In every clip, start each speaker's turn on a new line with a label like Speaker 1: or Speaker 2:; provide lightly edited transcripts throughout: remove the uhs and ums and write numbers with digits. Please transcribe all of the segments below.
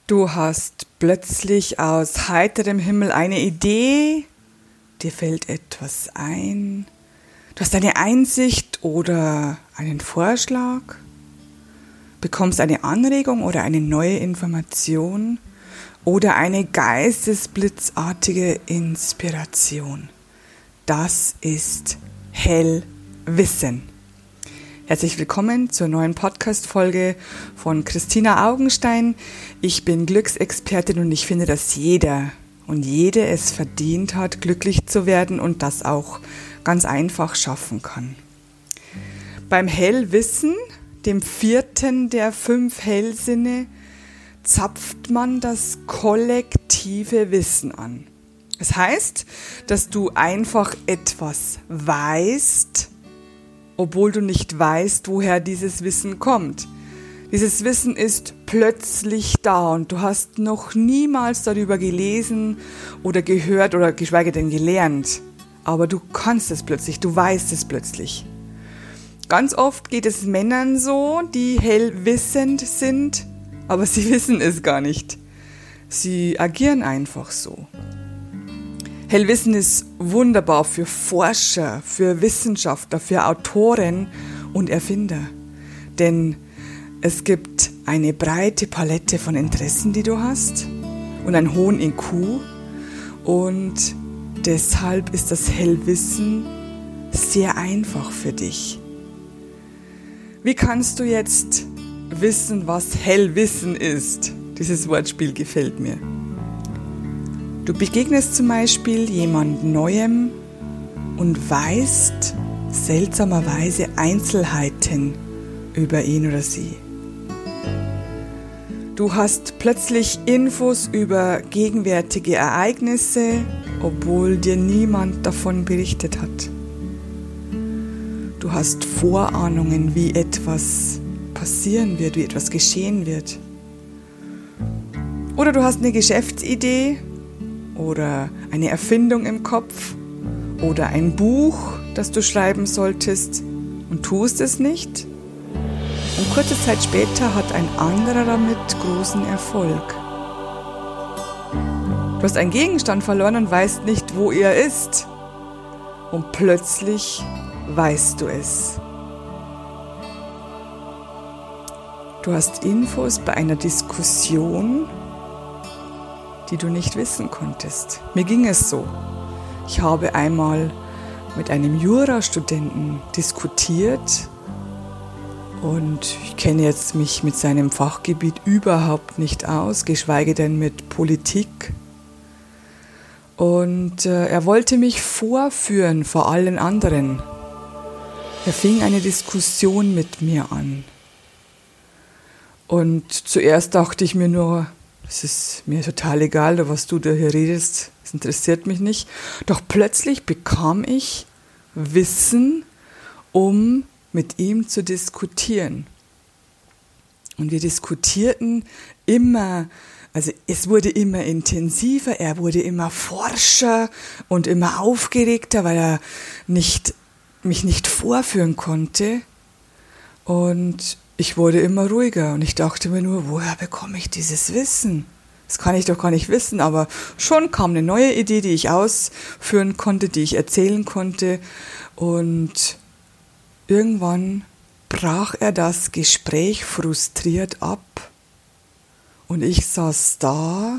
Speaker 1: Du hast plötzlich aus heiterem Himmel eine Idee, dir fällt etwas ein, du hast eine Einsicht oder einen Vorschlag, bekommst eine Anregung oder eine neue Information oder eine geistesblitzartige Inspiration. Das ist Hellwissen. Herzlich willkommen zur neuen Podcast-Folge von Christina Augenstein. Ich bin Glücksexpertin und ich finde, dass jeder und jede es verdient hat, glücklich zu werden und das auch ganz einfach schaffen kann. Beim Hellwissen, dem 4. der 5 Hellsinne, zapft man das kollektive Wissen an. Das heißt, dass du einfach etwas weißt, obwohl du nicht weißt, woher dieses Wissen kommt. Dieses Wissen ist plötzlich da und du hast noch niemals darüber gelesen oder gehört oder geschweige denn gelernt. Aber du kannst es plötzlich, du weißt es plötzlich. Ganz oft geht es Männern so, die hellwissend sind, aber sie wissen es gar nicht. Sie agieren einfach so. Hellwissen ist wunderbar für Forscher, für Wissenschaftler, für Autoren und Erfinder. Denn es gibt eine breite Palette von Interessen, die du hast und einen hohen IQ. Und deshalb ist das Hellwissen sehr einfach für dich. Wie kannst du jetzt wissen, was Hellwissen ist? Dieses Wortspiel gefällt mir. Du begegnest zum Beispiel jemand Neuem und weißt seltsamerweise Einzelheiten über ihn oder sie. Du hast plötzlich Infos über gegenwärtige Ereignisse, obwohl dir niemand davon berichtet hat. Du hast Vorahnungen, wie etwas passieren wird, wie etwas geschehen wird. Oder du hast eine Geschäftsidee oder eine Erfindung im Kopf oder ein Buch, das du schreiben solltest und tust es nicht. Und kurze Zeit später hat ein anderer damit großen Erfolg. Du hast einen Gegenstand verloren und weißt nicht, wo er ist. Und plötzlich weißt du es. Du hast Infos bei einer Diskussion, die du nicht wissen konntest. Mir ging es so. Ich habe einmal mit einem Jurastudenten diskutiert und ich kenne jetzt mich mit seinem Fachgebiet überhaupt nicht aus, geschweige denn mit Politik. Und er wollte mich vorführen vor allen anderen. Er fing eine Diskussion mit mir an. Und zuerst dachte ich mir nur, es ist mir total egal, was du da hier redest, es interessiert mich nicht. Doch plötzlich bekam ich Wissen, um mit ihm zu diskutieren. Und wir diskutierten immer, also es wurde immer intensiver, er wurde immer forscher und immer aufgeregter, weil er mich nicht vorführen konnte. Und ich wurde immer ruhiger und ich dachte mir nur, woher bekomme ich dieses Wissen? Das kann ich doch gar nicht wissen, aber schon kam eine neue Idee, die ich ausführen konnte, die ich erzählen konnte und irgendwann brach er das Gespräch frustriert ab und ich saß da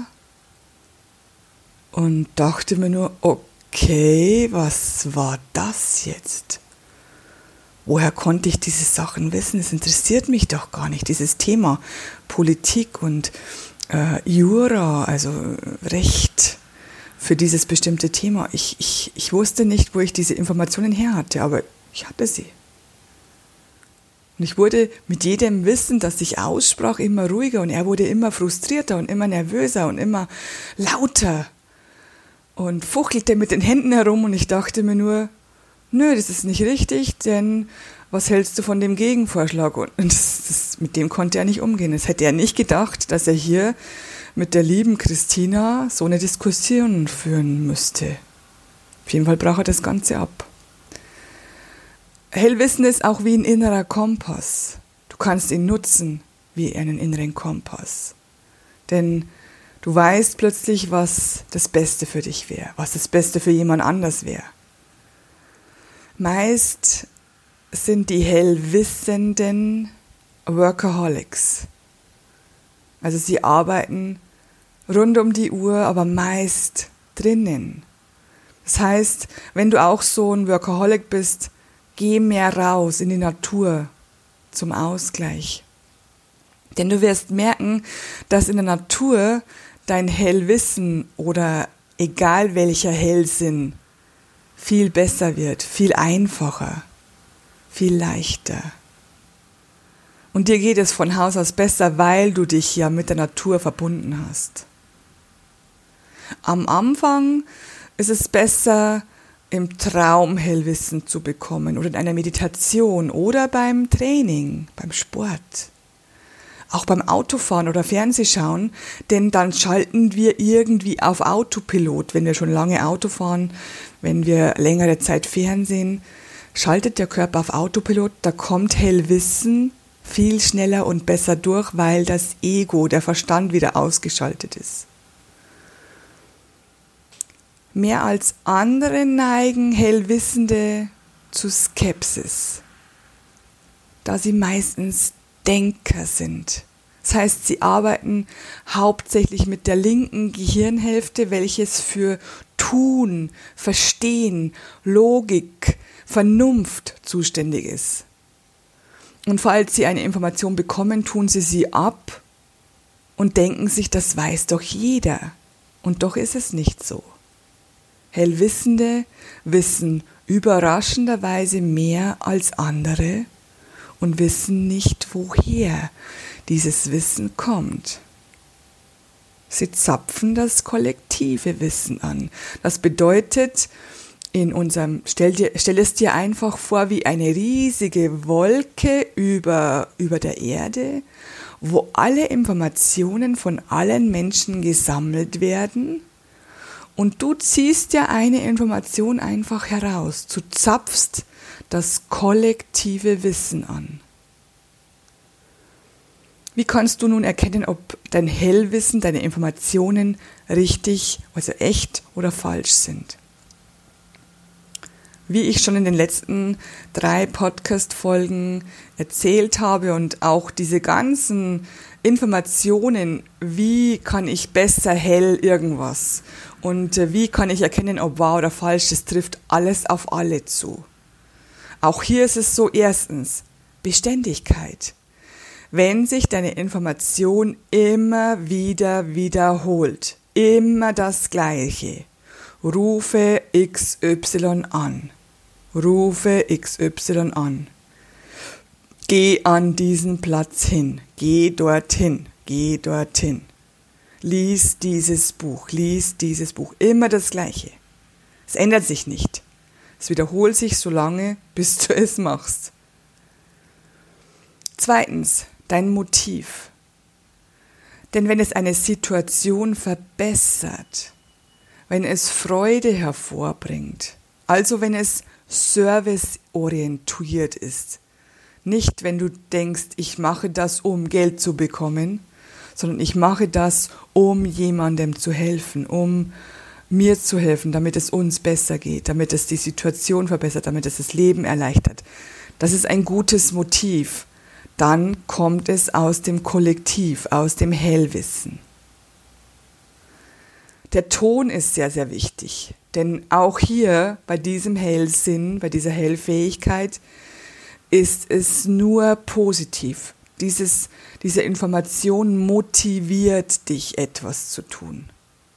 Speaker 1: und dachte mir nur, okay, was war das jetzt? Woher konnte ich diese Sachen wissen? Es interessiert mich doch gar nicht, dieses Thema Politik und Jura, also Recht für dieses bestimmte Thema. Ich wusste nicht, wo ich diese Informationen her hatte, aber ich hatte sie. Und ich wurde mit jedem Wissen, das ich aussprach, immer ruhiger und er wurde immer frustrierter und immer nervöser und immer lauter und fuchtelte mit den Händen herum und ich dachte mir nur, nö, das ist nicht richtig, denn was hältst du von dem Gegenvorschlag? Und mit dem konnte er nicht umgehen. Das hätte er nicht gedacht, dass er hier mit der lieben Christina so eine Diskussion führen müsste. Auf jeden Fall brach er das Ganze ab. Hellwissen ist auch wie ein innerer Kompass. Du kannst ihn nutzen wie einen inneren Kompass. Denn du weißt plötzlich, was das Beste für dich wäre, was das Beste für jemand anders wäre. Meist sind die Hellwissenden Workaholics. Also sie arbeiten rund um die Uhr, aber meist drinnen. Das heißt, wenn du auch so ein Workaholic bist, geh mehr raus in die Natur zum Ausgleich. Denn du wirst merken, dass in der Natur dein Hellwissen oder egal welcher Hellsinn viel besser wird, viel einfacher, viel leichter. Und dir geht es von Haus aus besser, weil du dich ja mit der Natur verbunden hast. Am Anfang ist es besser, im Traum Hellwissen zu bekommen oder in einer Meditation oder beim Training, beim Sport. Auch beim Autofahren oder Fernsehschauen, denn dann schalten wir irgendwie auf Autopilot, wenn wir schon lange Auto fahren, wenn wir längere Zeit Fernsehen, schaltet der Körper auf Autopilot, da kommt Hellwissen viel schneller und besser durch, weil das Ego, der Verstand wieder ausgeschaltet ist. Mehr als andere neigen Hellwissende zu Skepsis, da sie meistens Denker sind. Das heißt, sie arbeiten hauptsächlich mit der linken Gehirnhälfte, welches für Tun, Verstehen, Logik, Vernunft zuständig ist. Und falls sie eine Information bekommen, tun sie ab und denken sich, das weiß doch jeder. Und doch ist es nicht so. Hellwissende wissen überraschenderweise mehr als andere und wissen nicht, woher dieses Wissen kommt. Sie zapfen das kollektive Wissen an. Das bedeutet, stell es dir einfach vor wie eine riesige Wolke über der Erde, wo alle Informationen von allen Menschen gesammelt werden. Und du ziehst ja eine Information einfach heraus. Du zapfst das kollektive Wissen an. Wie kannst du nun erkennen, ob dein Hellwissen, deine Informationen richtig, also echt oder falsch sind? Wie ich schon in den letzten 3 Podcast-Folgen erzählt habe und auch diese ganzen Informationen, wie kann ich besser hell irgendwas und wie kann ich erkennen, ob wahr oder falsch, das trifft alles auf alle zu. Auch hier ist es so, erstens, Beständigkeit. Wenn sich deine Information immer wieder wiederholt, immer das Gleiche, rufe XY an. Rufe XY an. Geh an diesen Platz hin. Geh dorthin. Geh dorthin. Lies dieses Buch. Lies dieses Buch. Immer das Gleiche. Es ändert sich nicht. Es wiederholt sich so lange, bis du es machst. Zweitens, dein Motiv. Denn wenn es eine Situation verbessert, wenn es Freude hervorbringt, also wenn es serviceorientiert ist, nicht wenn du denkst, ich mache das, um Geld zu bekommen, sondern ich mache das, um jemandem zu helfen, um mir zu helfen, damit es uns besser geht, damit es die Situation verbessert, damit es das Leben erleichtert. Das ist ein gutes Motiv. Dann kommt es aus dem Kollektiv, aus dem Hellwissen. Der Ton ist sehr, sehr wichtig, denn auch hier bei diesem Hellsinn, bei dieser Hellfähigkeit ist es nur positiv. Diese Information motiviert dich, etwas zu tun.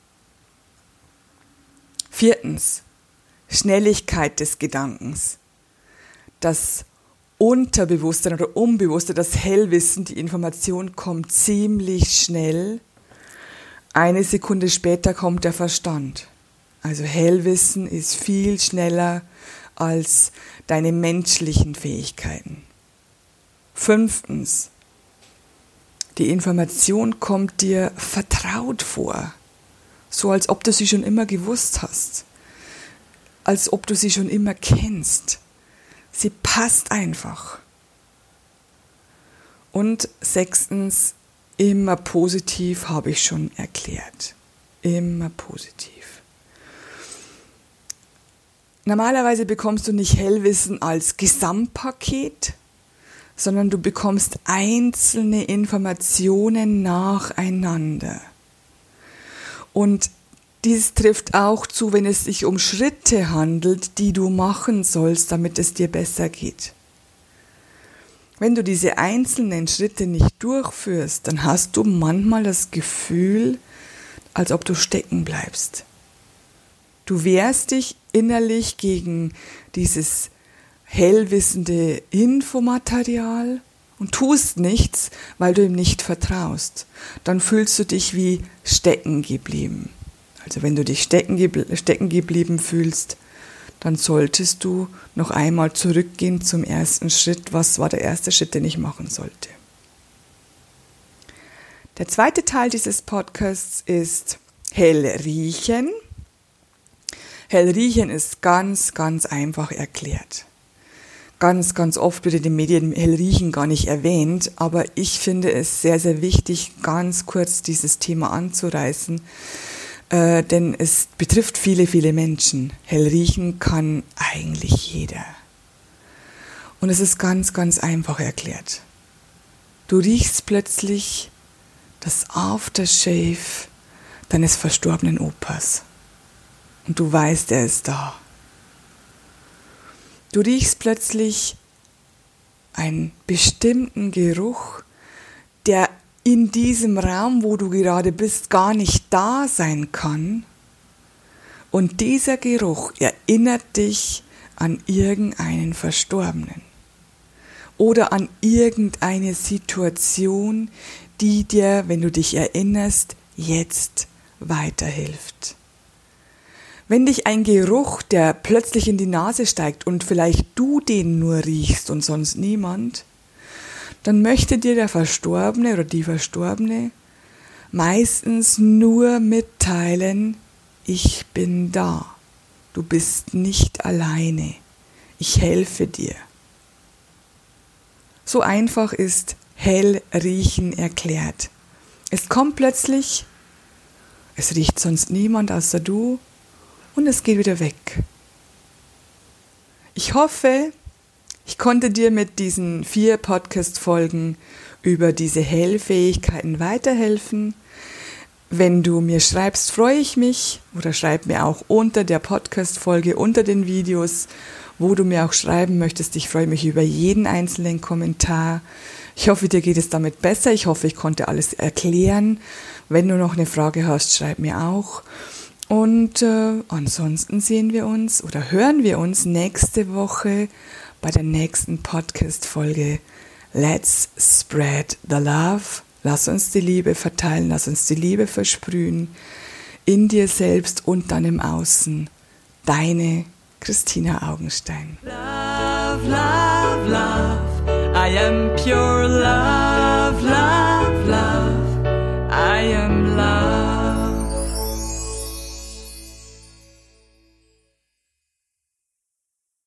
Speaker 1: Viertens, Schnelligkeit des Gedankens. Das Unterbewusstsein oder Unbewusste, das Hellwissen, die Information kommt ziemlich schnell. 1 Sekunde später kommt der Verstand. Also Hellwissen ist viel schneller als deine menschlichen Fähigkeiten. 5. Die Information kommt dir vertraut vor, so als ob du sie schon immer gewusst hast, als ob du sie schon immer kennst. Sie passt einfach. Und 6. Immer positiv, habe ich schon erklärt. Immer positiv. Normalerweise bekommst du nicht Hellwissen als Gesamtpaket, sondern du bekommst einzelne Informationen nacheinander. Und dies trifft auch zu, wenn es sich um Schritte handelt, die du machen sollst, damit es dir besser geht. Wenn du diese einzelnen Schritte nicht durchführst, dann hast du manchmal das Gefühl, als ob du stecken bleibst. Du wehrst dich innerlich gegen dieses hellwissende Infomaterial und tust nichts, weil du ihm nicht vertraust. Dann fühlst du dich wie stecken geblieben. Also wenn du dich stecken geblieben fühlst, dann solltest du noch einmal zurückgehen zum ersten Schritt. Was war der erste Schritt, den ich machen sollte? Der zweite Teil dieses Podcasts ist hell riechen. Hell riechen ist ganz, ganz einfach erklärt. Ganz, ganz oft wird in den Medien hell riechen gar nicht erwähnt, aber ich finde es sehr, sehr wichtig, ganz kurz dieses Thema anzureißen, denn es betrifft viele, viele Menschen. Hell riechen kann eigentlich jeder. Und es ist ganz, ganz einfach erklärt. Du riechst plötzlich das Aftershave deines verstorbenen Opas. Und du weißt, er ist da. Du riechst plötzlich einen bestimmten Geruch, der in diesem Raum, wo du gerade bist, gar nicht da sein kann. Und dieser Geruch erinnert dich an irgendeinen Verstorbenen oder an irgendeine Situation, die dir, wenn du dich erinnerst, jetzt weiterhilft. Wenn dich ein Geruch, der plötzlich in die Nase steigt und vielleicht du den nur riechst und sonst niemand, dann möchte dir der Verstorbene oder die Verstorbene meistens nur mitteilen, ich bin da, du bist nicht alleine, ich helfe dir. So einfach ist hell riechen erklärt. Es kommt plötzlich, es riecht sonst niemand außer du, und es geht wieder weg. Ich hoffe, ich konnte dir mit diesen 4 Podcast-Folgen über diese Hellfähigkeiten weiterhelfen. Wenn du mir schreibst, freue ich mich, oder schreib mir auch unter der Podcast-Folge, unter den Videos, wo du mir auch schreiben möchtest. Ich freue mich über jeden einzelnen Kommentar. Ich hoffe, dir geht es damit besser. Ich hoffe, ich konnte alles erklären. Wenn du noch eine Frage hast, schreib mir auch. Und ansonsten sehen wir uns oder hören wir uns nächste Woche bei der nächsten Podcast-Folge. Let's spread the love. Lass uns die Liebe verteilen, lass uns die Liebe versprühen in dir selbst und dann im Außen. Deine Christina Augenstein.
Speaker 2: Love, love, love, I am pure love.